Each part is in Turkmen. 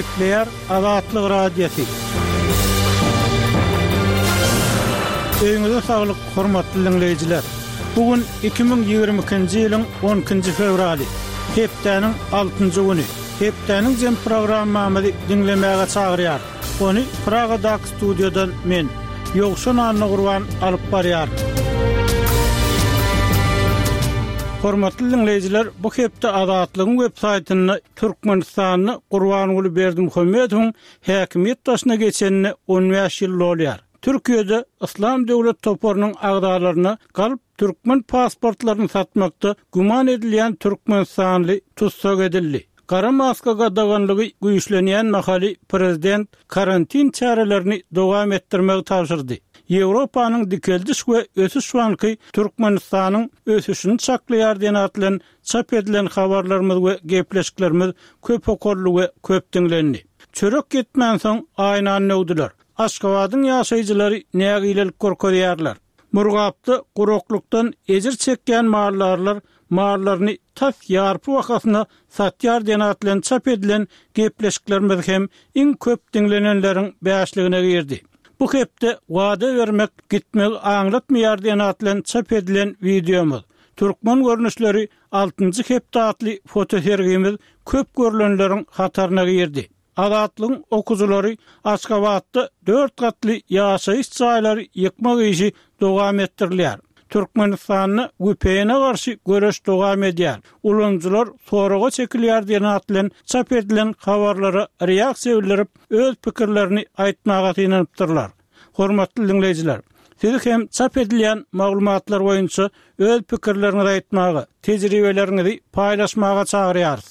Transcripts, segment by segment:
Kepler Azatlyk Radiosu. Öňüňizde saglyk, hormatly dinleyijiler. Bugün 2022-nji ýylyň 10-njy fevraly. Hepdeniň 6-njy güni. Hepdeniň jem programmamyzy dinlemäge çagyrýar. Ony Praga'daky studiodan men Ýogşan Anna Gurban alyp barýar. Hormatly dinleyijiler, bu hepde Azatlygyň websaýtyny Türkmenistanyny Gurbanuly Berdimuhammedowyň häkimiýet başyna geçenine 15 ýyl bolýar. Türkiýede İslam döwlet toparynyň agdalaryna galyp Türkmen pasportlaryny satmakda guman edilýän Türkmenistanly tutsak edildi. Kara maska gadaganlygy güýçlenýän mahaly prezident karantin çarelerini dowam etdirmegi tapşyrdy. Ýewropanyň dikeldiş we ösüş şuanky Türkmenistanyň ösüşini çaklaýar diýen atlan çap edilen habarlarymyz we gepleşiklerimiz köp okurly we köp dinlendi. Çörek gitmän soň aýnan nöwdiler. Aşgabatyň ýaşaýjylary nägilelik gorkarýarlar. Murgapdy guruklukdan ejir çekýän mallarlar mallaryny tas ýarpy wakatyna satýar diýen atlan çap edilen gepleşiklerimiz hem iň köp dinlenenleriň bäşligine girdi. Bu hepde wada vermek gitmek aňlatmaýar diýen atlan çap edilen videomuz. Türkmen görnüşleri 6-njy hepde atly fotosergimiz köp görülenleriň hataryna girdi. Azatlygyň okuzulary Aşgabatda 4 gatly ýaşaýyş çaýlary ýykmak işi dowam etdirilýär. Türkmenistanyny güpeýine garşy göreş dowam edýär. Ulanyjylar soraga çekilýär diýen atlan çap edilen habarlara reaksiýa bildirip öz pikirlerini aýtmaga tynanypdyrlar. Hormatly dinleyijiler, siz hem çap edilen maglumatlar boýunça öz pikirlerinizi aýtmaga, tejribelerinizi paýlaşmaga çagyrýarys.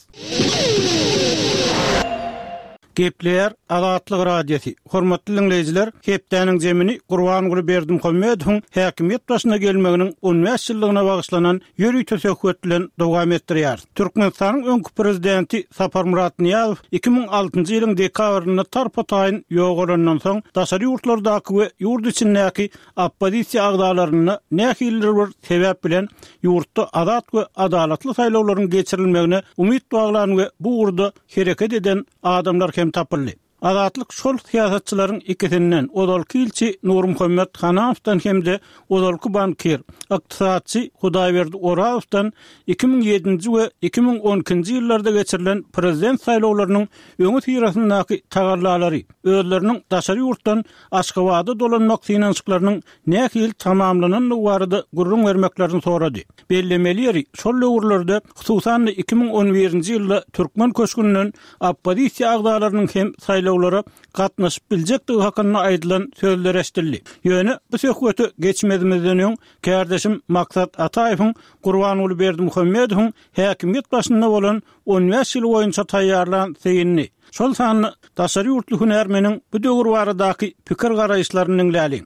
Kepler Azatlyk Radiosu. Hormatly dinleyijiler, hepdeniň jemini Gurbanuly Berdimuhammedowyň häkimiýet başyna gelmeginiň 15 ýyllygyna bagyşlanan ýöri töseketlen dowam etdirýär. Türkmenistanyň öňkü prezidenti Sapar Murat Niýazow 2006-njy ýylyň dekabryny tarpataýyn ýogalandan soň daşary ýurtlardaky we ýurt içindäki oppozisiýa agdalaryny nähiller bir sebäp bilen ýurtda azat we adalatly saýlawlaryň geçirilmegine umyt baglan we bu urda hereket eden adamlar hem tapyldy. Azatlyk şol siýasatçylaryň ikisinden Odalky ilçi Nur Muhammed Hanawdan hemde Odalky bankier, ykdysaçy Hudaýberdi Orawdan 2007-nji we 2012-nji ýyllarda geçirilen prezident saýlawlarynyň öňü tirasyndaky tagallalary özleriniň daşary ýurtdan Aşgabada dolanmak synançyklarynyň nähil tamamlananlygy barada gurrun bermeklerini sorady. Bellemeleri şol ýurtlarda hususan 2011-nji ýylda Türkmen köşküniniň oppozisiýa agdalarynyň hem saýlawlara gatnaşyp biljekdigi hakyna aýdylan sözler eşdildi. Ýöne bu söhbeti geçmedimizden öň kardeşim Maksat Ataýewiň Gurbanuly Berdimuhammedowyň häkimiýet başynda bolan 15 ýyl boýunça taýýarlan seýinni. Şol sany daşary ýurtly hünärmeniň bu döwür baradaky pikir garaýşlaryny dinläli.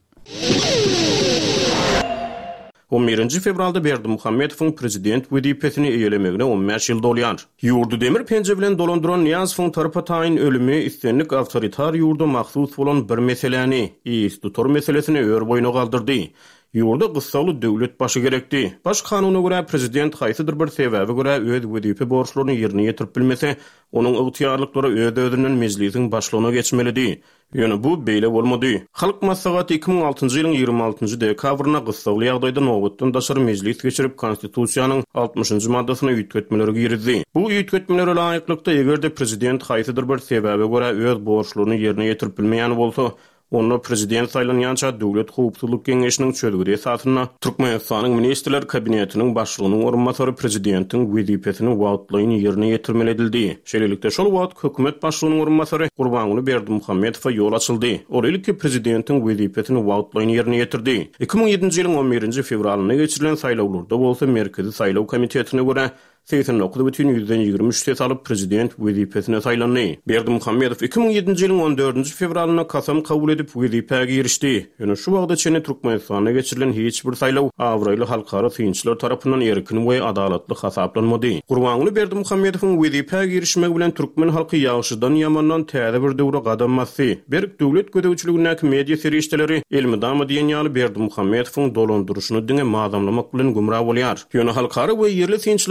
11 fevralda Berdimuhammedowyň prezident wezipesini eýelemegine 15 ýyl dolýar. Ýurdu demir penje bilen dolandyran Niýazowyň tarapataýyn ölümi istenlik awtoritar ýurda mahsus bolan bir meseleni, istutor meselesini ör boýuna galdyrdy. Ýurda gysgaly döwlet başy gerekdi. Baş kanunyna görä prezident haýsydyr bir sebäbe görä öz wezipe borçlaryny ýerine ýetirip bilmese, onuň ygtyýarlyklary öz-özünden meclisiň başlygyna geçmelidi. Ýöne bu beýle bolmady. Halk maslahaty 2006-njy ýylyň 26-njy dekabryna gysgaly ýagdaýda nowatdan daşary meclis geçirip konstitusiýanyň 60-njy maddasyna ýetmetmeleri girdi. Bu ýetmetmelere laýyklykda egerde prezident haýsydyr bir sebäbe görä öz borçlaryny ýerine ýetirip bilmeýän bolsa, onu prezident saylanýança döwlet howpsuzlyk geňeşiniň çözgüdi esasyna Türkmenistanyň ministrler kabinetiniň başlygynyň orunmasary prezidentiň wezipesini wagtlaýyn ýerine ýetirmeli edildi. Şeýlelikde şol wagt hökümet başlygynyň orunmasary Gurbanuly Berdimuhammedowa ýol açyldy. Ol ilki prezidentiň wezipesini wagtlaýyn ýerine ýetirdi. 2007-nji ýylyň 11-nji fevralyna geçirilen saýlawlarda bolsa Merkezi Saýlaw Komitetine görä 89,23 ses alıp prezident wezipesine saýlandy. Berdimuhammedow 2007-nji ýylyň 14-nji fevralyna kasam kabul edip wezipege girişdi. Ýöne şu wagtda çene Türkmenistanyna geçirilen hiç bir saýlaw awraýly halkara synçylar tarapyndan erkin we adalatly hasaplanmady. Gurbanuly Berdimuhammedowyň wezipege girişmegi bilen türkmen halky ýagşydan ýamandan täze bir döwre gadammasy. Berk döwlet gödäwçiligindäki media serişdeleri elmidama diýen ýaly Berdimuhammedowyň dolandyrşyny diňe mazamlamak bilen gumra bolýar. Ýöne halkara we ýerli synçylar garaş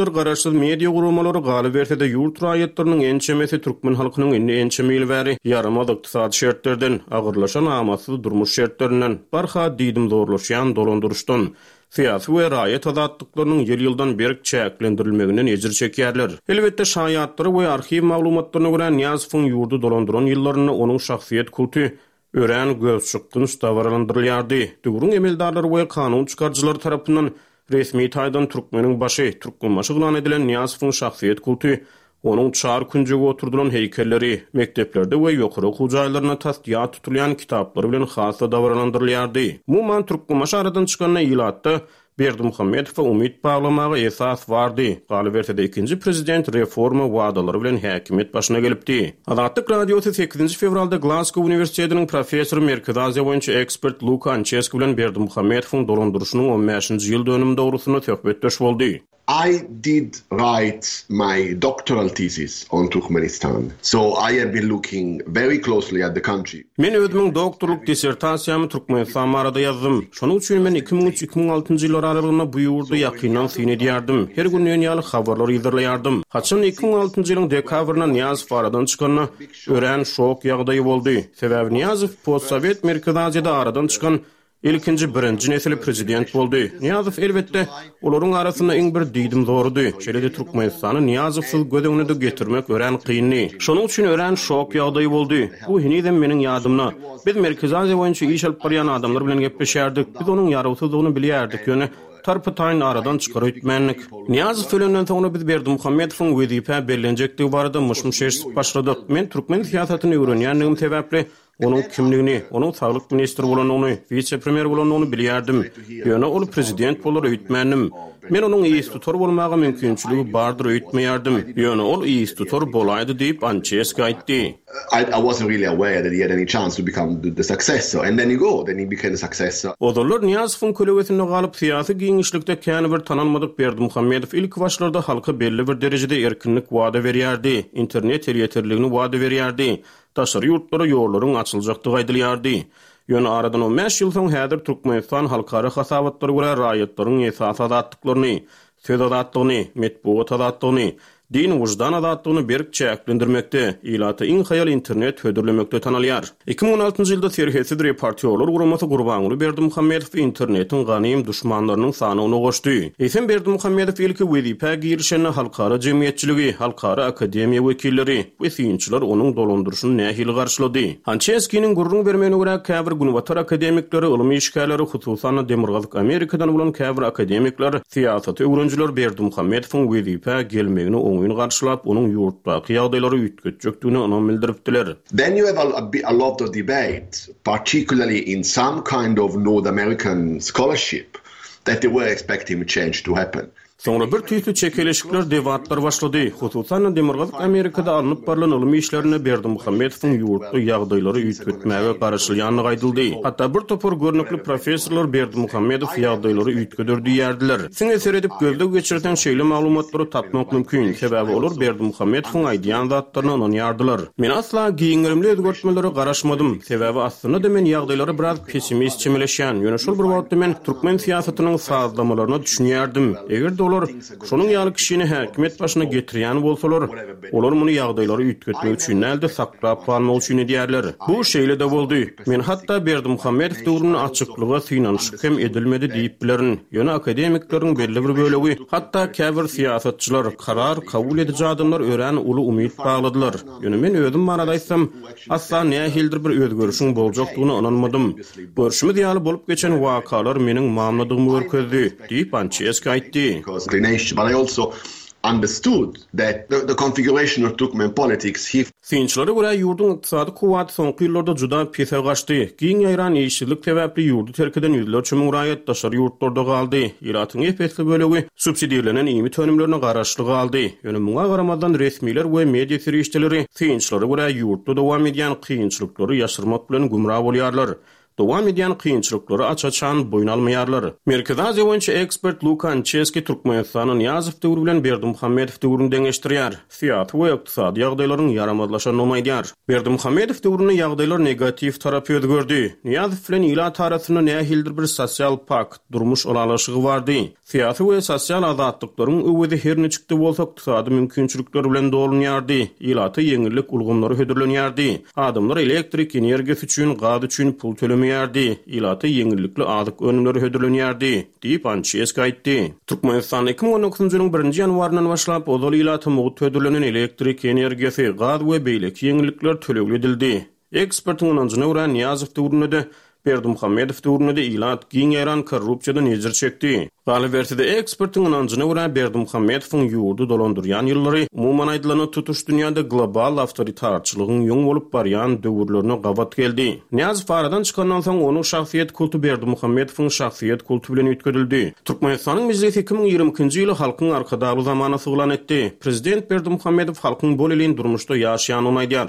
ýaşyl media gurulmalary galy berse-de ýurt raýatlarynyň ençemesi türkmen halkynyň indi ençemeli bäri ýaramaz ykdysady şertlerden, agyrlaşan amasyz durmuş şertlerinden, barha diýdim zorlaşýan dolandyrışdan, siyasi we raýat azatlyklarynyň ýyl-ýyldan beri çäklendirilmeginden ejir çekýärler. Elbetde şaýatlary we arxiv maglumatlaryna görä Niýazowyň ýurdu dolandyran ýyllaryny onuň şahsiýet kulty ören gözçykdyn stawarlandyrylýardy. Döwrüň emeldarlary we kanun çykarjylary tarapyndan resmi taýdan türkmeniň başy, türkmenbaşy gylan edilen Niýazowyň şahsiýet kulty, onuň çar künjege oturdulan heykelleri, mekteplerde we ýokary okuw jaýlaryna tasdiýat tutulýan kitaplary bilen hasa dawarlandyrylýardy. Muman türkmenbaşy aradan çykanyna ýylatda Berdimuhammedow umyt baglamagy esas bardy. Galy berse-de ikinji prezident reforma wadalary bilen häkimet başyna gelipdi. Azatlyk radiosu 8 fevralda Glasgow Universitetiniň professory Merkez Aziýa boýunça ekspert Luka Ancheski bilen Berdimuhammedowyň dolandyrşynyň 15-nji ýyl dönüminde dogrusyna söhbetdeş boldy. I did write my doctoral thesis on Turkmenistan, so I have been looking very closely at the country. Men özümiň doktorluk dissertasiýamy Türkmenistan barada ýazdym. Şonuň üçin men 2003-2006 ýyllar aralygyna bu ýurdu ýakynan syn edýärdim. Her gün ýöňýäli habarlar ýazarlardım. Haçan 2006 ýylyň dekabryna Niýazow aradan çykanyna ören şok ýagdaýy boldy. Sebäbi Niýazow post-sowet Merkez Aziýada aradan çykan ilkinji birinji nesli prezident boldy. Niýazow elbetde olaryň arasynda iň bir diýdim zorudy. Şeýle-de Türkmenistany Niýazowsyz göz de getirmek ören kynny. Şonuň üçin ören şok ýagdaýy boldy. Bu hinizem meniň ýadymna. Biz Merkez Aziýa boýunça iş alyp barýan adamlar bilen gepleşýärdik. Biz onuň ýarawsyzlygyny bilýärdik. Ýöne tarpy taýyn aradan çykaryp etmenlik. Niýazow ölenden soňra biz Berdimuhammedowyň wezipe bellenjekligi barada myş-myş başladyk. Men türkmen siýasatyny öwrenýändigim sebäpli onuň kimligini, onuň saglyk ministri bolanyny, vice-premier bolanyny bilýärdim. Ýöne ol prezident bolar öýtmänim. Men onuň iýis tutar bolmagy mümkinçiligi bardyr öýtmeýärdim. Ýöne ol iýis tutar bolaýdy diýip Ancheski aýtdy. I wasn't really aware that he had any chance to become the successor, and then he became the successor. Odurlar Niýazowyň kölegesinde galyp syýasy giňişlikde käni bir tananmadyk Berdimuhammedow ilk başlarda halka belli bir derejede erkinlik wada berýärdi, internet ýetirligini wada berýärdi. Taşary ýurtlara ýollaryň açyljakdygy aýdylýardy. Ýöne aradan 15 ýyl soň häzir Türkmenistan halkara hasabatlary görä raýatlaryň esas azatlyklaryny, söz azatlygyny, metbuat azatlygyny, din wujdan azatlygyny berk çäklendirmekde, ýylaty iň haýal internet hödürlemekde tanalýar. 2016-njy ýylda Serhesi Reportýorlar guramasy gurbanly Berdimuhammedow internetiň ganym düşmanlarynyň sanyny goşdy. Esen Berdimuhammedow ilki wezipe girişini halkara jemgyýetçiligi, halkara akademiýa wekilleri we synçylar onuň dolandyrşyny nähili garşylady. Ancheskiniň gurrun bermegine görä käbir günwatar akademikleri, ulumy işgärleri, hususan Demirgazyk Amerikadan bolan käbir akademikler, siýasat öwrenjiler Berdimuhammedowyň wezipe gelmegini oňuň garşylap, onuň ýurtdaky ýagdaýlary üýtgetjekdigini onuň bildiripdiler. Then you have a lot of debate, particularly in some kind of North American scholarship, that they were expecting a change to happen. Sonra bir tüýlü çekeleşikler debatlar başlady. Hususan Demirgazyk Amerikada alınıp barlan ulumy işlerine Berdimuhammedowyň ýurtdy ýagdaýlary üýtgetmäge garaşylýanlygy aýdyldy. Hatda bir topar görnekli professorlar Berdimuhammedow ýagdaýlary üýtgedirdi ýerdiler. Siň eser edip gözde geçirden şeýle maglumatlary tapmak mümkin. Sebäbi olar Berdimuhammedowyň aýdýan zatlaryny onuň ýardylar. Men asla giňirimli özgertmelere garaşmadym. Sebäbi aslynda men ýagdaýlary biraz pessimist çemeleşýän. Ýöne şol bir wagtda men türkmen siýasatynyň sazlamalaryna düşünýärdim. Eger olar şonuň ýaly kişini häkimet başyna getirýän bolsalar, olar muny ýagdaýlary üýtgetmek üçin näde saklap kalmak üçin edýärler. Bu şeýle de boldy. Men hatda Berdimuhammedow döwrüne açyklyga synanyş hem edilmedi diýip bilerin. Ýöne akademikleriň belli bir bölegi, hatda käbir siýasatçylar karar kabul edýän adamlar ören uly umyt bagladylar. Ýöne men özüm barada aýtsam, asla nähildir bir özgörüşiň boljakdygyna inanmadym. Görüşimiz ýaly bolup geçen wakalar meniň mamladygymy görkezdi diýip Ancheski aýtdy. But I also understood that the configuration of Turkmen politics Synçylara görä ýurdun ykdysady kuwaty soňky ýyllarda juda pese gaçdy. Giň ýaýran işçilik täwäpli ýurdu terkeden ýüzlerçe raýat daşary ýurtlarda galdy. Ýylatyň epesli bölegi subsidiýalenen ýymy tönümlerine garaşlyk aldy. Ýöne muňa garamazdan resmiler we media serişçileri synçylara görä ýurtda dowam edýän kynçylyklary ýaşyrmak bilen gumra bolýarlar. dowam edýän kynçylyklary açaçan boyun almaýarlar. Merkezi Aziýa boýunça ekspert Lukan Çeski Türkmenistanyň Ýazyp döwrü bilen Berdimuhammedow döwrüni deňeşdirýär. Siýasat we ykdysady ýagdaýlaryň ýaramazlaşanyny omaýdýar. Berdimuhammedow döwrüni ýagdaýlar negativ tarapy ödgördi. Ýazyp bilen ýyla tarasyna nähildir bir sosial pakt, durmuş olalaşygy bardy. Siýasy we sosial azatlyklaryň öwedi her neçikde bolsa ykdysady mümkinçilikleri bilen dolanýardy. Ýylaty ýeňillik ulgamlary hödürlenýärdi. Adamlar elektrik energiýasy üçin, gaz üçin pul tölemýärdi. Ýylaty ýeňillikli azyk önümleri hödürlenýärdi, diýip Ançesk aýtdy. Türkmenistan 2019-njy ýylyň 1-nji ýanwaryndan başlap ozal ýylaty mugut hödürlenen elektrik energiýasy, gaz we beýleki ýeňillikler tölegli edildi. Ekspertiň ynanjyna görä Ýazyp döwründe Berdimuhammedow döwründe ýylat giň ýaran korrupsiýadan ejir çekdi. Galibertide ekspertiň ynanjyna görä Berdimuhammedowyň ýurdu dolandyrýan ýyllary umumyň aýdylan tutuş dünýäde global awtoritarçylygyň ýoň bolup barýan döwürlerine gabat geldi. Ýazyp aradan çykandan soň onuň şahsiýet kultu Berdimuhammedowyň şahsiýet kultu bilen üýtgedildi. Türkmenistanyň mejlisi 2020-nji ýyly halkyň arkadaşly zamana suglan etdi. Prezident Berdimuhammedow halkyň bol elin durmuşda ýaşaýanyny aýdýar.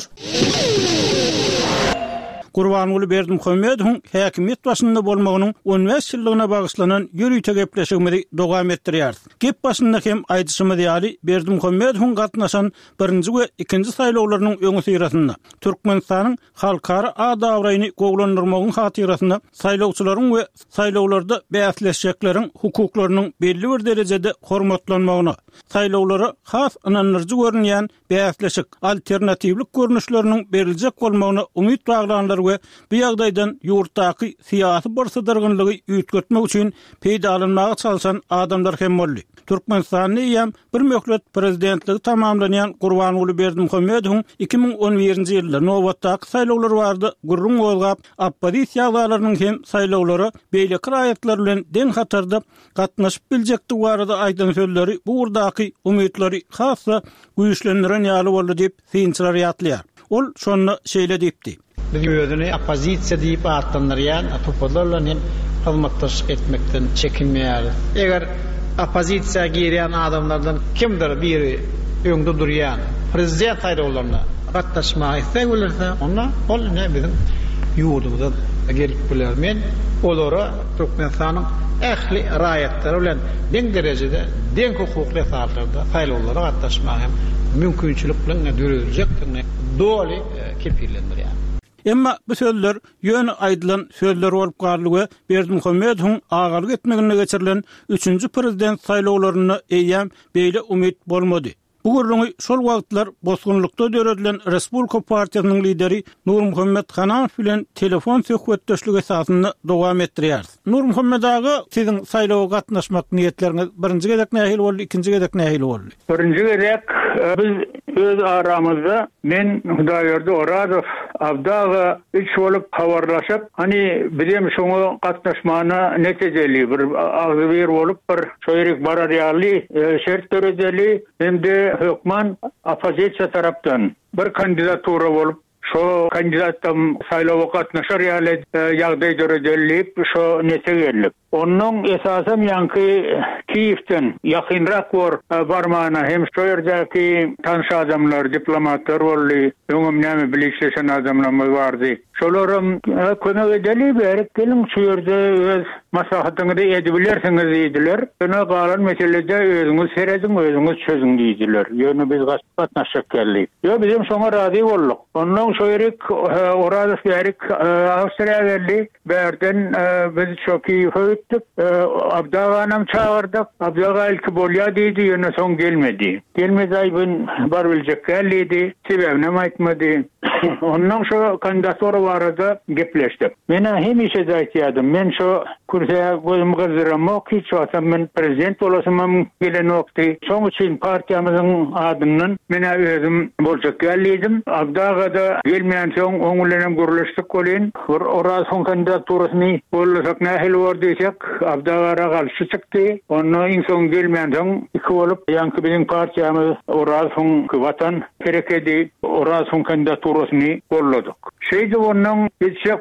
Gurbanuly Berdimuhammedowyň häkimiýet başynda bolmagynyň 15 ýyllygyna bagyşlanan ýürüýte gepleşigini dowam etdirýär. Gep başynda hem aýdyşymyz ýaly Berdimuhammedowyň gatnaşan 1-nji we 2-nji saýlawlarynyň öňü syrasynda Türkmenistanyň halkara adawraýyny gowlandyrmagyň hatyrasynda saýlawçylaryň we saýlawlarda bäsleşjekleriň hukuklarynyň belli bir derejede hormatlanmagyna, saýlawlara has ananyrjy görünýän bäsleşik alternatywlik görnüşleriniň beriljek bolmagyna umyt baglanlar we bu ýagdaýdan ýurtdaky syýasy barsadyrgynlygy üýtgetmek üçin peýda alynmagy çalşan adamlar hem boldy. Türkmenistanyň ýam bir möhlet prezidentligi tamamlanýan Gurbanuly Berdimuhammedowyň 2011-nji ýylda nowatdaky saýlawlary bardy. Gurrun bolgap oppozisiýa agzalarynyň hem saýlawlary beýleki raýatlar bilen deň hatarda gatnaşyp biljekdi barada aýdan sözleri bu urdaky umytlary hassa güýçlendiren ýaly boldy diýip synçylar ýatlaýar. Ol şonu şeýle diýipdi. Bizim özüne opozisiya diýip atlanýan toplumlarla hem hyzmatdaşlyk etmekden çekinmeýär. Eger opozisiya girýän adamlardan kimdir biri öňde durýan prezident saýlawlaryna gatnaşmak istek bilerse, onda ol ne bizim ýurdumyzda gelip biler. Men olara Türkmenistanyň ähli raýatlary bilen deň derejede, deň hukukly saatlarda saýlawlara gatnaşmak hem mümkinçilik bilen döreljekdigine doly kepillendirýär. Emma bu sözler ýöne aýdylan sözler bolup garly we Berdimuhammedowyň agalyk etmegine geçirilen 3-nji prezident saýlawlaryna eýýäm beýle umyt bolmady. Bu gurrungy şol wagtlar bosgunlukda döredilen Respublika Partiýasynyň lideri Nurmuhammed Hanafow bilen telefon söhbetdeşligi esasynda dowam etdirýär. Nurmuhammed aga, siziň saýlawa gatnaşmak niýetleriniz birinji gezek nähili boldy, ikinji gezek nähili boldy? Birinji gezek biz öz aramyzda men Hudaýberdi Orazow Abdaga üç bolup habarlaşyp, hani bizim şoňa gatnaşmana netejeli bir agzyr bolup bir şoýrek bararýarly şert derejeli hem-de hökman opozisiýa tarapdan bir kandidatura bolup şo kandidatym saýlawa gatnaşar ýaly ýagdaý derejeli şo netegelip. Onun esasen yankı Kiev'ten yakınrak barmağına hem şu yerdeki tanış adamlar, diplomatlar oldu. Öngümnemi bilikleşen adamlar vardı. Şolarım kömek edeli berip gelin şu yerde öz maslahatını da edebilirsiniz deydiler. Öne kalan meselede özünüz seredin, özünüz çözün deydiler. Yani biz gatnaşak geldik. Yo bizim sonra razı olduk. Ondan şoyrik orada berip Avustralya geldi. Berden biz çok iyi öğüttük. Abdağanam çağırdık. Abdağa ilk bolya deydi. Yine son gelmedi. Gelmedi ayın bar bilecek gelliydi. Sebebine aytmadı. Ondan şu kandidatları vardı gepleştik. Mena hem işe zaytiyadım. Men şu kursaya gözümü kızdıramak hiç olsam ben prezident olasam gelen vakti. Son için partiyamızın adından mena özüm bolacak gelliydim. Abdağa'da gelmeyen son onlarla görüştük kolejin. Orası son kandidaturasını olasak nahil var diyecek. Abdağa'ra karşı çıktı. Ondan en son gelmeyen son iki olup yankı bizim partiyamız orası son vatan gerekedi. Orası son kandidaturasını kolladık. Şeydi ondan geçecek olup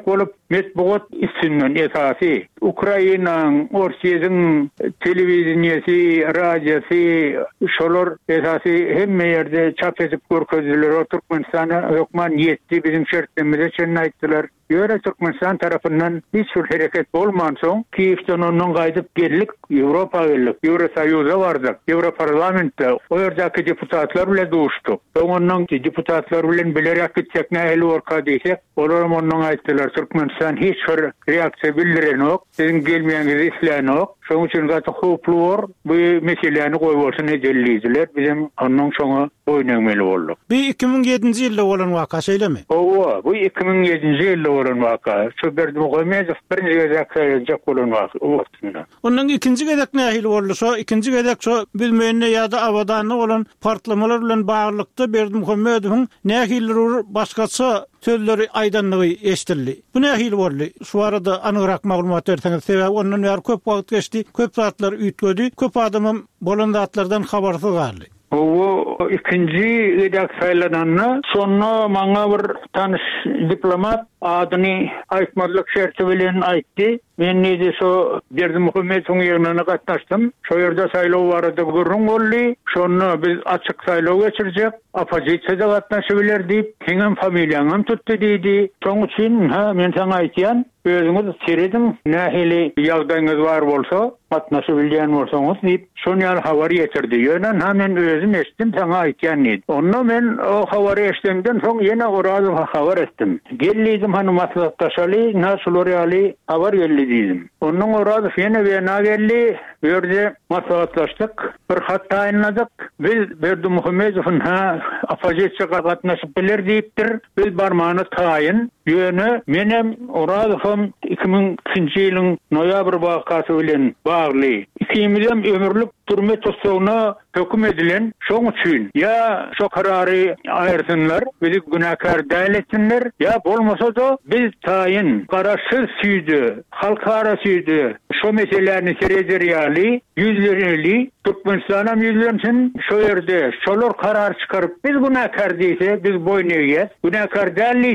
metbuat üstünden esası Ukrayna'nın, Rusya'nın televizyonisi, radyosi, şolar esası hemme yerde çap edip görkezdiler. Türkmenistan'a hükman yetti bizim şartlarımıza çenini ayttılar. Yöre Türkmenistan tarafından hiç bir hareket olman son Kiev'den onun kaydıp geldik Avrupa geldik. Eurosoyuz'a vardık. Europarlamentte o yerdeki deputatlar bile doğuştuk. Onun deputatlar bile bilerek gidecek ne eli orka deysek onlar onun ayttılar. Türkmenistan hiç bir reaksiya bildiren yok. Sizin gelmeyenizi isteyen yok. Şunun için gayet hoplu var. Bu meseleni koyuyorsun edelliydiler. Bizim onun şunu oynameli olduk. Bir 2007 yılda olan vaka şeyle mi? O bu 2007 yılda olan vaka. Şu Berdim Koymaz birinci gezek sayılacak olan vaka o vaktinde. Onun ikinci gezek nahil oldu. So ikinci gezek so bilmeyene ya da avadanlı olan partlamalar bilen bağlılıkta Berdim Koymaz'ın nahilleri başkası sözleri aydanlığı eştirli. Bu nahil oldu. Şu arada anırak maglumat verseniz sebep onun yer köp vakt geçti. Köp saatler ütgödü. Köp adamım bolondatlardan habarsız kaldı. O ikinci gedak sayılananna sonra bana bir tanış diplomat adını aytmadlık şerti bilen aytdı. Men neydi so Berdim Muhammed'in yerine katnaştım. Şu yerde saylov vardı görün oldu. Şonu biz açık saylov geçirecek. Opozisiyada katnaşıbiler deyip hemen familyanım tuttu deydi. Son için men sana aytyan özünüz seyredin. Nahili yağdayınız var olsa katnaşıbilyen olsanız deyip şunu yer havari getirdi. Yönen hemen özüm eştim sana aytyan neydi. Onu men o havari eştimden son yine orada havar ettim. Gelliydim hanım atlattaşalı nasıl oraya havar geldi dedim. Onun orada yine bena geldi. Böyle maslahatlaştık. Bir hat tayinladık. Biz Berdim Muhammed'in opozisiya katnaşıp bilir deyiptir. Biz barmağını tayin. Yönü menem oradafım 2002 yılın noyabr vakası bilen bağlı. İkimizden ömürlük türme tutsuğuna hüküm edilen şoň üçin ya şu kararı ayırsınlar, bizi günahkar däl etsinler, ya bolmasa da biz tayin karaşsız süýdi, halkara süýdi. Şu meselelerini serederiyali, yüzlerili, Türkmenistan'a yüzlensin, şu yerde şolar karar çıkarıp biz günahkar diýse biz boyun eýýäs. Günahkar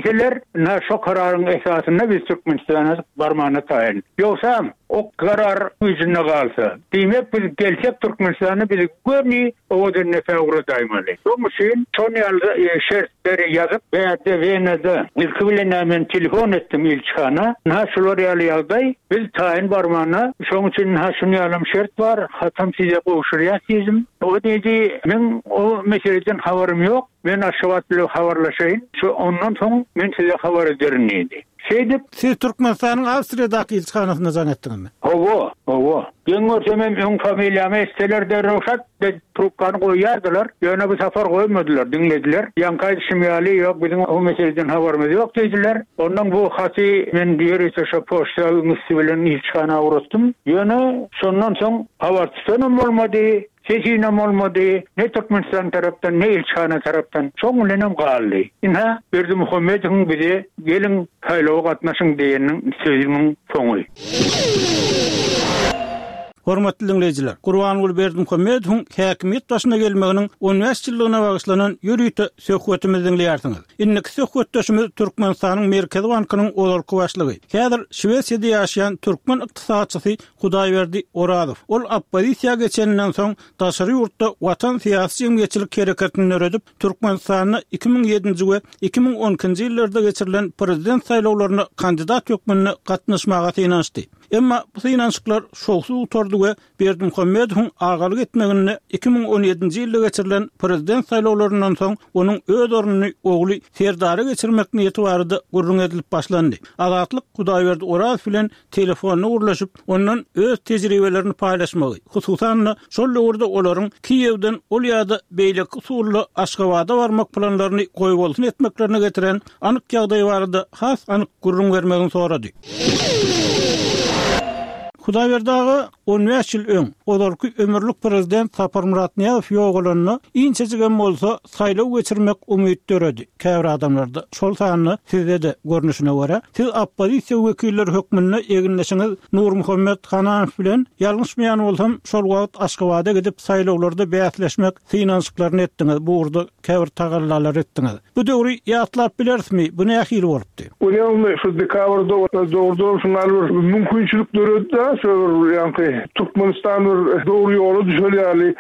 däl şu kararın esasında biz Türkmenistan'a barmağına tayin. Yoksa o karar yüzüne kalsa. Demek biz gelsek Türkmenistan'a biz görni o da nefe uğradaymalı. Onun için son şertleri yazıp veya da Vena'da ilk bilen telefon ettim İlçhan'a. Şular yalı yazday biz tayin barmağına. Şunun için şunu yalım şert var. Hatam size koşuriyat diyizim. O dedi ben o meseleden haberim yok. Ben aşavatlı haberlaşayım. Ondan sonra ben size haber ederim neydi. Siz Türkmenistan'ın Avrupa'daki ilçhanasını zannettiniz mi? Ova. Ben görsem ön familyama isteler de roşat de trupkanı koyardılar. Yöne bu sefer koymadılar, dinlediler. Yankay şimyali yok, bizim o meseleden haberimiz yok dediler. Ondan bu hası ben diyorsa şu posta müstibilen ilçhana uğraştım. Yöne sondan son haber tutanım olmadı. Sesinem olmadı. Ne Türkmenistan taraftan ne ilçhana taraftan. Son lenem kaldı. İnha Berdim Muhammed'in bize gelin haylo katnaşın diyenin sözünün sonu. Hormatly dinleyijiler, Gurbanuly Berdim Muhammed'iň häkimiýet başyna gelmeginiň 15 ýyllygyna bagyşlanan ýürüýte söhbetimizi dinleýärsiňiz. Innik söhbetdeşimiz Türkmenistanyň Merkezi Bankynyň olarky başlygy. Häzir Şwesiýada ýaşaýan türkmen ykdysadçysy Hudaýberdi Oradow. Ol opozisiýa geçenden soň daşary ýurtda watan syýasy jemgyýetçilik hereketini öredip Türkmenistanyny 2007-nji we 2012-nji ýyllarda geçirilen prezident saýlawlaryna kandidat ýokmanyna gatnaşmaga synaşdy. Emma bu synaşyklar şoňsuz utardy we Berdim Muhammed'iň agalyk etmegini 2017-nji ýylda geçirilen prezident saýlawlarynyň soň onuň öz ornuny ogly Serdary geçirmek niýeti barada gurrun edilip başlandy. Azatlyk Hudaýberdi Oradow bilen telefonna urlaşyp ondan öz tejribelerini paýlaşmagy, hususan şol ýurda olaryň Kiýewden ol ýa-da beýleki usully Aşgabatda barmak planlaryny goýup bolsun etmeklerine getiren anyk ýagdaý barada has anyk gurrun bermegini sorady. Hudaýberdagy 15 ýyl öň olarky ömürlük prezident Sapar Murat Niýazow ýogalanyny inçejigen bolsa saýlaw geçirmek umyt döredi. Käbir adamlarda şol sanyny sizde de görnüşine görä. Siz oppozisiýa wekilleri hökmüne eginleşiňiz Nur Muhammed Hananow bilen ýalňyşmaýan bolsam şol wagt Aşgabatda gidip saýlawlarda bäsleşmek finansyklaryny etdiňiz. Bu urda käbir tagallalar etdiňiz. Bu döwri ýatlap bilersmi? Bu nähili bolupdy? Ulan şu dekabrda doğru şunlar mümkünçilik döredi. Yani Türkmenistan doğru yolu düşeli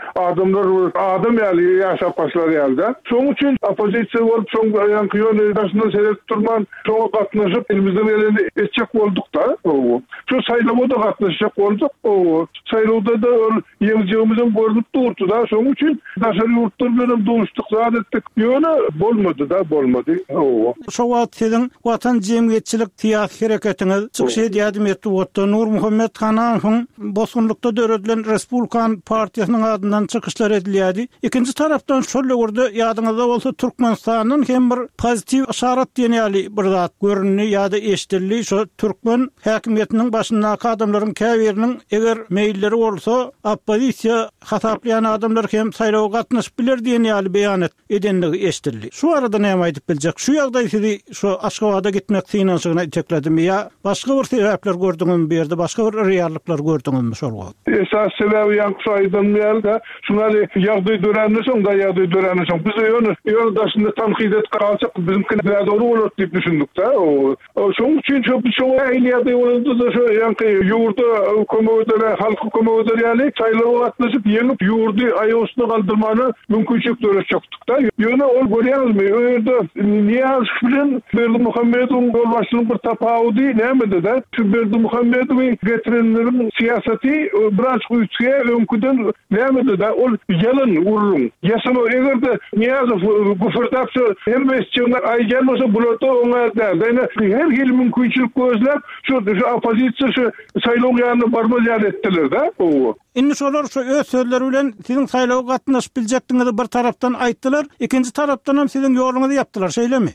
adam yani yaşap başlar yalda. Şoň üçin opozisiýa bolup şoň yani ýöne başynda seyrep durman şoňa gatnaşyp elimizden geleni etjek bolduk da. Şu saýlawda gatnaşjak bolduk. Saýlawda da ýeňjegimizden görünip durdy da. Şoň üçin daşary ýurtlar bilen dolaşdyk zat etdik. Ýöne bolmady. Şo wagt siziň watan jemgyýetçilik tiýat hereketiňiz çykşy diýdim etdi. Nur Muhammed Hananowyň bosunlukda döredilen Respublikan Partiýasynyň adyndan çykyşlar edilýärdi. Ikinji tarapdan şol ýerde ýadyňyzda bolsa Türkmenistanyň hem bir pozitiv işaret diýenýäli bir zat görünni ýa-da eşdildi. Şo Türkmen häkimetiniň başyndaky adamlaryň käbiriniň eger meýilleri bolsa oppozisiýa hasaplayan adamlar hem saýlawa gatnaşyp biler diýenýäli beýan edenligi eşdildi. Şu arada näme aýdyp biljek? Şu ýagdaý sizi şo Aşgabatda gitmek finansyna itekledimi ýa başga bir sebäpler gördüňizmi bu ýerde, başga bir reallyklar gördüňizmi şol wagt? Esas sebebi ýaňşaýdan ýerde şunary ýagdaý dörenýär. Biz ýöne daşynda tanqid et garalsak bizimki dogry bolar diýip düşündik da. Şoň üçin şu aýlýady boldy da şu ýurda kömegleri halky kömegleri ýaly saýlawa gatnaşyp ýeňip ýurdy aýosyna galdyrmany mümkinçilik döreçekdik da. Ýöne ol görýärmi? Öýerde Niýazow bilen Berdimuhammedowyň bolbaşynyň bir tapawudy näme de? Şu Berdimuhammedowyň getirenleriň siýasaty biraz güýçe öňküden näme de? Ol ýalyn urun. Ýasama egerde Niýazow gufurdapsa hem mesçiler aýgelmese bulata oňarda. Her hil mümkinçilik gözläp şu opozisiýa şu saýlaw ýanyna barmaz ýa etdiler da. Inni şolar şu öz sözleri bilen siziň saýlawa gatnaşyp biljekdiňizi bir tarapdan aýtdylar, ikinji tarapdan hem siziň ýoluňyzy ýapdylar, şeýlemi?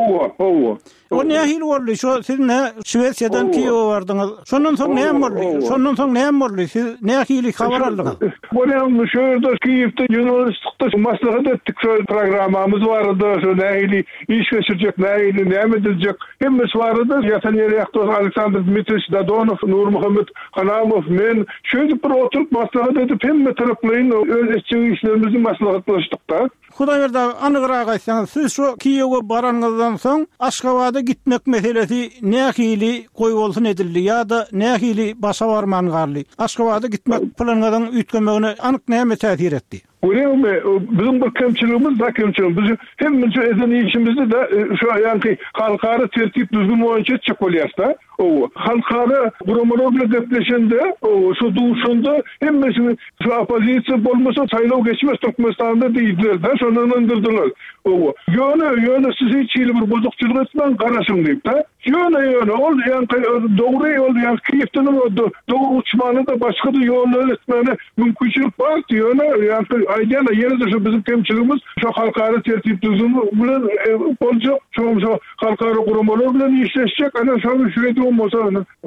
O nähili boldy? Şo siz Şwesiýadan Kiýewe bardyňyz. Şondan soň näme boldy? Siz nähili habar aldyňyz? Bolýan şu ýerde Kiýewde ýunwersitetde maslahat etdik. Şu programmamyz bardy. Şu nähili iş geçirjek, nähili näme edecek. Hemmesi bardy. Ýatan ýere ýakdy Aleksandr Dmitrievich Dadonow, Nur Muhammed Hananow, men şöyle bir oturup maslahat edip hemme taraplaryň öz işlerimizi maslahatlaşdyk da. Hudaýberda anygyrak aýtsaňyz, siz şu Kiýewe baranyňyzdan soň Aşgabatda gitmek meselesi nähili goý bolsun edildi ýa-da nähili başa barman garly? Aşgabatda gitmek planyňyzdan üýtgemegine anyk näme täsir etdi? Bizim bir kemçiligimiz da Biz hemmesi eden işimizde de şu yani halkara tertip düzgün boýunça çek bolýar. Halkara gurumalar bilen gepleşende, şu duşunda hemmesini şu opozisiýa bolmasa saýlaw geçmez Türkmenistanda diýdiler da, şondan indirdiler. Ýöne siz hiç bir bozukçylyk etmän garaşyň diýip da. Ýöne ol ýa-ni dogry ol ýa-ni Kiýewden dogry uçmany da başga da ýollar etmeni mümkinçilik bar. Ýöne ýa-ni aýdýan ýerde şu bizim kemçiligimiz şu halkara tertip düzgün bilen boljak, şu halkara gurumalar bilen işleşjek, ana şu şeýle bolmasa.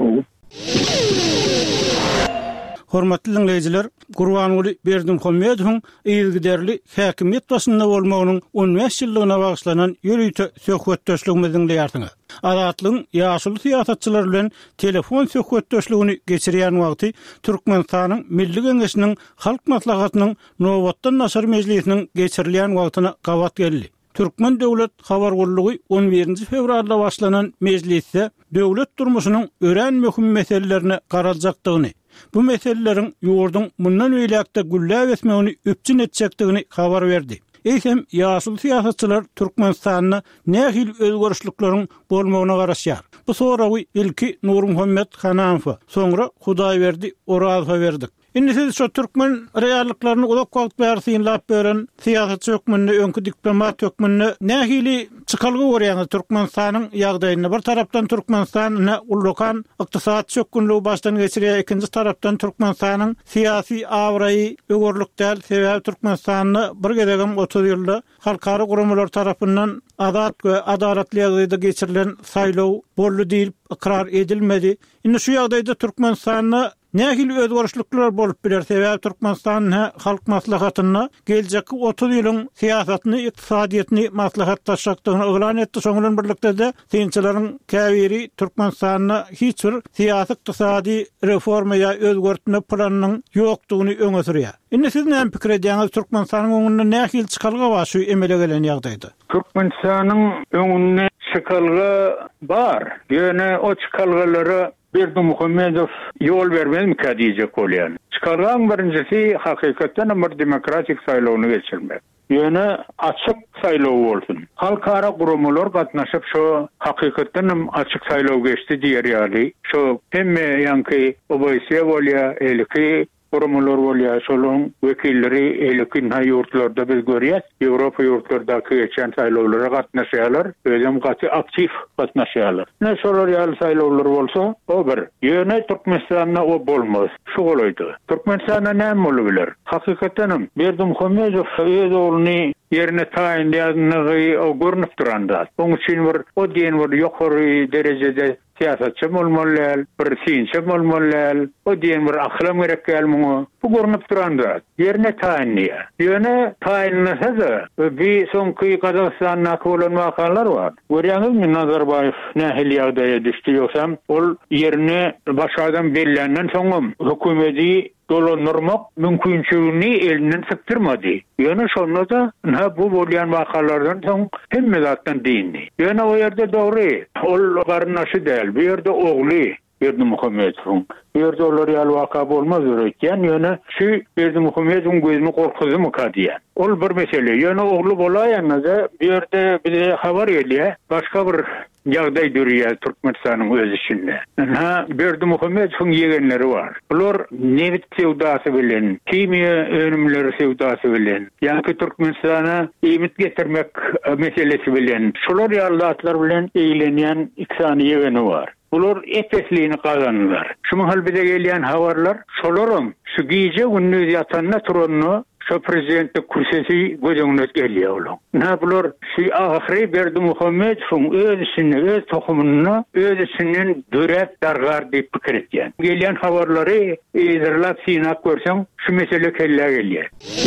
Hormatly dinleyijiler, Gurbanuly Berdimuhammedowyň ýylgyderli häkimiýet başynda bolmagynyň 15 ýyllygyna bagyşlanan ýörüýte söhbetdeşligimiziň diýerdiňiz. Adatlyň ýaşuly siýasatçylar bilen telefon söhbetdeşligini geçirýän wagty Türkmenistanyň Milli Geňeşiniň halk maslahatynyň nowatdan naşar mejlisiniň geçirilýän wagtyna gawat geldi. Türkmen Döwlet Habar Gurulugy 11 fevralda başlanan mejlisde döwlet durmuşynyň ören möhüm meselelerine garaljakdygyny, bu meselelerin ýurdun mundan öýlekde gülläp etmegini öpçün etjekdigini habar berdi. Eýsem ýaşuly siýasatçylar Türkmenistanyň nähili özgörüşlikleriň bolmagyna garaşýar. Bu soragy ilki Nur Muhammed Hananow, soňra Hudaýberdi Orazowa berdik. Indi siz şu Türkmen reallyklaryny ulak wagt berýän beren siýasatçy hökmünde öňkü diplomat hökmünde nähili çykalgy görýäňiz Türkmenistanyň ýagdaýyna? Bir tarapdan Türkmenistanyň ulukan ykdysat çökünligi başdan geçirýär, ikinji tarapdan Türkmenistanyň siýasy awraýy ögörlükdäl sebäbi Türkmenistanyny bir gedegem 30 ýylda halkara gurumlar tarapyndan azat we adaletli ýagdaýda geçirilen saýlaw boldy diýip ikrar edilmedi. Indi şu ýagdaýda Türkmenistanyň Nähil özgörüşlikler bolup biler. Sebäbi Türkmenistanyň halk maslahatyna geljekki 30 ýylyň siýasatyny, ykdysadyýetini maslahatlaşykdygyny oglan etdi. Şoňdan birlikde de synçylaryň käbiri Türkmenistanyna hiç bir siýasy ykdysady reforma ýa özgörtme planynyň ýokdugyny öňe sürýär. Indi siz näme pikir edýäňiz? Türkmenistanyň öňünde nähil çykalga bar şu emele gelen ýagdaýda? Türkmenistanyň öňünde çykalga bar. Ýöne o çykalgalary Berdimuhammedow yol vermeli diyecek bolýan. Çykalgan birincisi hakikaten bir demokratik saýlawny geçirmek. Ýöne açyk saýlaw bolsun. Halkara gurumlar gatnaşyp şo hakikaten açyk saýlaw geçdi diýer ýaly. Şo hemme ýanky obýsy bolýa, elki gurumlar bolýa, şolun wekilleri elkin ýurtlarda biz görýäs. Ýewropa ýurtlardaky geçen saýlawlara gatnaşýarlar, özüm aktiv gatnaşýarlar. Ne şolar ýaly saýlawlar bolsa, o bir. Ýöne Türkmenistanyna o bolmaz. Şu golaydy. Türkmenistanyna näme bolýar? Hakikaten Berdimuhammedow öz oğluny yerine tayin ýadyny o görnüp duranda. Onuň üçin bir o diýen bir ýokary derejede siyasatçı bolmaly, bir synçy bolmaly, o diýen bir ahlam gerek gelmeli. Bu görnüp duranda yerine taýinlýär. Ýöne taýinlasa bir soňky Kazakstanyň bolan wakallar bar. Görýäňizmi Nazarbayew nähil ýagdaýa düşdi ýoksam, ol yerine başadan berilenden soňam hökümeti dolandırmak mümkünçülüğünü elinden sıktırmadı. Yani şonda da bu bolyan vakallardan son hemme zattan dinli. Yani o yerde doğru. Ol garnaşı değil. Bir yerde oğlu Berdimuhammedow. Bir yerde olar ýaly waka bolmaz öýtgen. Yani şu Berdimuhammedowyň gözüni korkuzy mı kadiýan? Ol bir mesele. Yani oğlu bolaýanda bir yerde bize habar gelýär. Başka bir ýagdaý dürýär Türkmenistanyň öz içinde. Berdimuhammedowyň ýegenleri var. Bular neft sevdasy bilen, kimya önümleri sevdasy bilen, ýa-ni Türkmenistana ýemit getirmek meselesi bilen, şolar ýalyatlar bilen eýlenýän iksany ýegeni var. Bular etesliğini kazanırlar. Şunu halbide gelýän habarlar, şolaryň şu gije gündüz ýatanyna turanny şu prezidentlik kursesi gözüňe gelýär olar. Bular şu ahiri Berdimuhammedowyň öz işini, öz tohumunu, öz işinin dürep dargar diýip pikir etýän. Gelýän habarlary izlap synak görseň şu mesele kelle gelýär.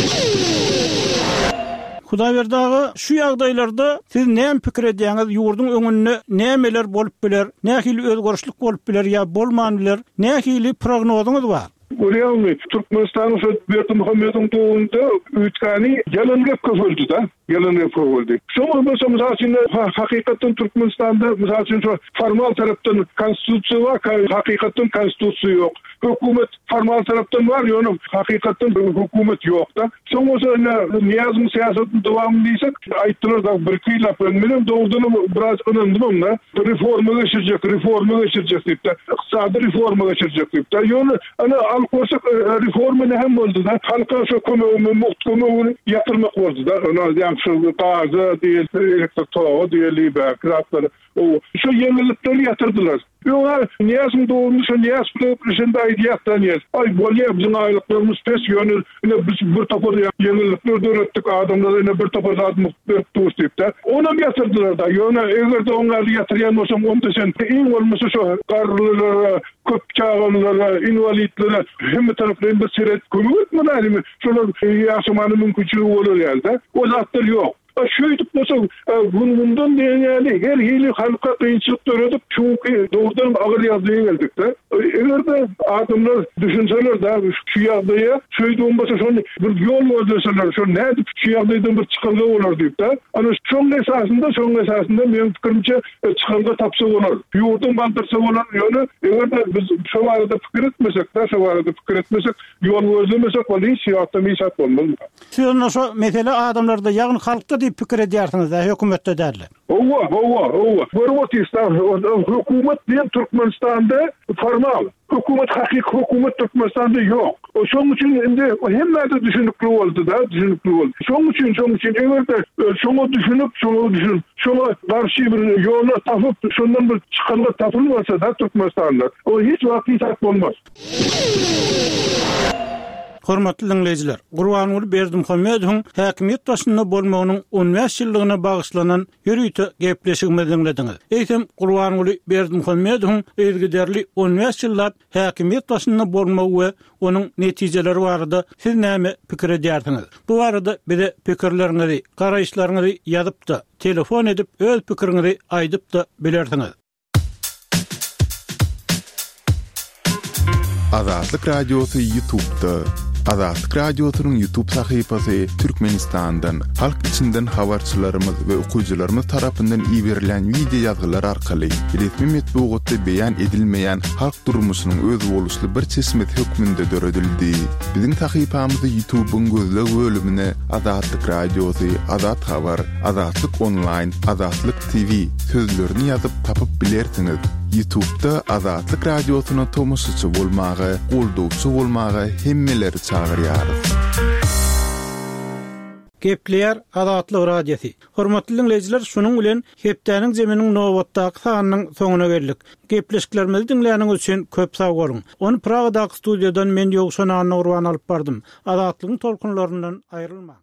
Hudaýberdagy şu ýagdaýlarda siz näme pikir edýäňiz? Ýurdun öňünde nämeler bolup biler? Nähili özgörüşlik bolup biler ýa bolmandylar? Nähili prognozuňyz bar? Görýärmi? Türkmenistanyň şu Berdimuhammedowyň döwründe ütkani yalan gep köpüldü da. Yalan gep köpüldü. Şoňa mesela için hakikaten Türkmenistanda mesela için formal tarapdan konstitusiýa var, hakikaten konstitusiýa ýok. Hökümet formal tarapdan var, ýöne hakikaten hökümet ýok da. Şoňa Niyazmy siýasatyny dowam diýsek, aýtdylar da bir kylap bilen dowrdan biraz önendimem da. Reforma geçirecek diýip de, ykdysady reforma geçirecek diýip de. Ýöne ana alkoşak reforma näme boldy da? Halka şu kömegini ýatyrmak boldy da. Ona ýa şu gaza diýil, elektrotow diýil, bakraplar. O şu ýeňillikleri ýatyrdylar. Ýöne Niyazmy dowrunda şu Niyaz prezident aýdýatdan ay bolýar biziň aýlyklarymız pes ýöne biz bir topar ýeňillikler döretdik adamlar ene bir topar adam diýip de. Ona ýatyrdylar da. Ýöne eger de oňa ýatyrýan bolsam onda sen iň bolmasa şu garlylara, köp çağanlara, invalidlere hemme taraflardan bir seret kömek etmeli. Şolar ýaşamany mümkinçiligi bolar ýa-da. O zatlar ýok. Şöýdip bolsa bundan diýenleri her hili halka kynçylyk töredip çünki doğrudan agyr ýazdygy geldik-de. Egerde adamlar düşünseler da şu ýagdaýa şöýdüm bolsa şonu bir ýol bolsalar şu näde şu ýagdaýdan bir çykarga bolar diýip-de. Ana şoň esasında men pikirimçe çykarga tapsa bolar. Ýurdun bantyrsa bolar ýöne egerde biz şu barada pikir etmesek, ýol gözlemesek bolan siýasat meýsat bolmaz. Siz şu mesele adamlarda ýagny halkda diýip pikir edýärsiňiz da hökümetde däli. Owa. Görüp istar hökümet diýen Türkmenistanda formal. Hökümet hakik hökümet Türkmenistanda ýok. Şoň üçin indi hemmede düşünükli boldy da, Şoň üçin egerde şoňa düşünüp, şoňa garşy bir ýola tapyp, şondan bir çykarga tapylmasa da Türkmenistanda o hiç wagt ýat bolmaz. Hormatly dinleyijiler, Gurbanuly Berdimuhammedowyň häkimiýet başynda bolmagynyň 15 ýyllygyna bagyşlanan ýürüýte gepleşigini dinlediňiz. Eýsem Gurbanuly Berdimuhammedowyň ergiderli 15 ýyllap häkimiýet başynda bolmagy we onuň netijeleri barada siz näme pikir edýärsiňiz? Bu barada bize pikirleriňizi, garaýşlaryňyzy ýazyp da, telefon edip öz pikiriňizi aýdyp da bilersiňiz. Azatlyk Radiosu YouTube'da. Azatlyk Radiosu'nun YouTube sahypasy Türkmenistan'dan, halk içinden habarçylarymyz we okuwçylarymyz tarapyndan iýerilen video ýazgylar arkaly resmi metbuatda beýan edilmeýän halk durmuşynyň öz boluşly bir çeşmet hökmünde döredildi. Biziň sahypamyzy YouTube'un gözleg bölümine Azatlyk Radiosu, Azat Habar, Azatlyk Online, Azatlyk TV sözlerini ýazyp tapyp bilersiňiz. YouTube'da Azatlyk Radiosu'na tomusçy bolmagy, goldowçy bolmagy hemmeleri çağırýarys. Gepleýär Azatlyk Radiosu. Hormatly dinleyijiler, şunuň bilen hepdäniň zeminiň nowatdaky sanynyň soňuna geldik. Gepleşiklerimizi dinleýäniňiz üçin köp sag bolun. Onu Pragadaky studiýadan men Ýogşan Anna Urban alyp bardym. Azatlygyň tolkunlaryndan aýrylma.